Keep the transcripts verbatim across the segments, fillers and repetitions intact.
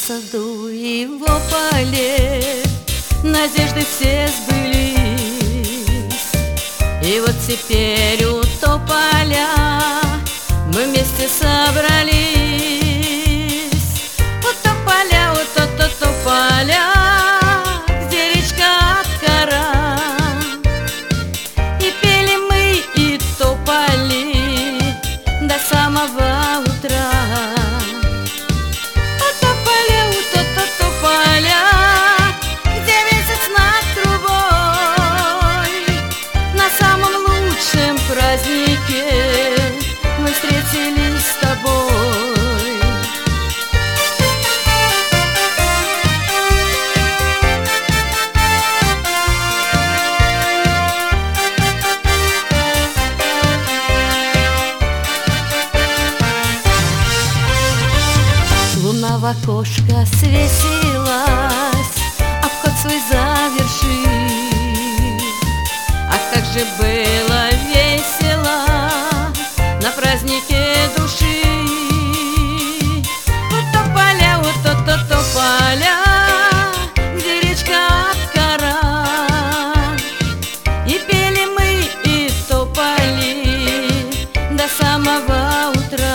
саду и в поле надежды все сбылись. И вот теперь у тополя мы вместе собрались. У тополя, у то-то-тополя, где речка Аткара. И пели мы, и тополи до самого утра. Мы встретились с тобой. Луна в окошко свесилась, обход свой завершив. Ах, как же было весело на празднике души. У тополя, у то-то-тополя, где речка Аткара. И пели мы, и тополи до самого утра.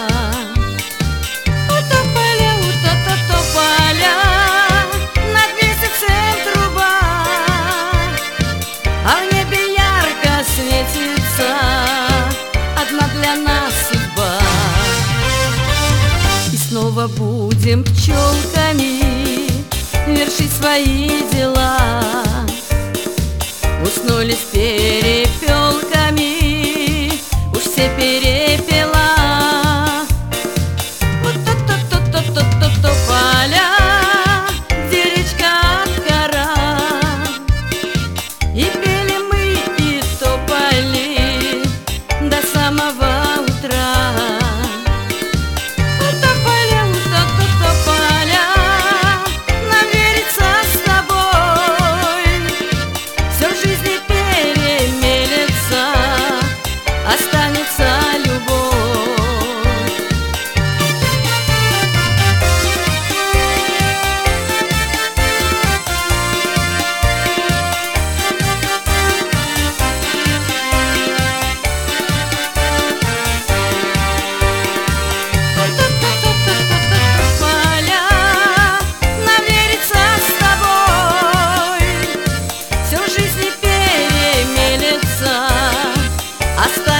У тополя, у то-то-тополя, над месяцем труба, а в небе ярко светится одна для нас судьба. И снова будем пчелками вершить свои дела. Уснули с перепелками, уж все перепела. Вот то-то-то-то-то-то-тополя, где речка Аткара. И пели мы, и тополи до самого утра. У тополя, у то-то-тополя, нам верится с тобой. Все в жизни перемелется, останется любовь. Hasta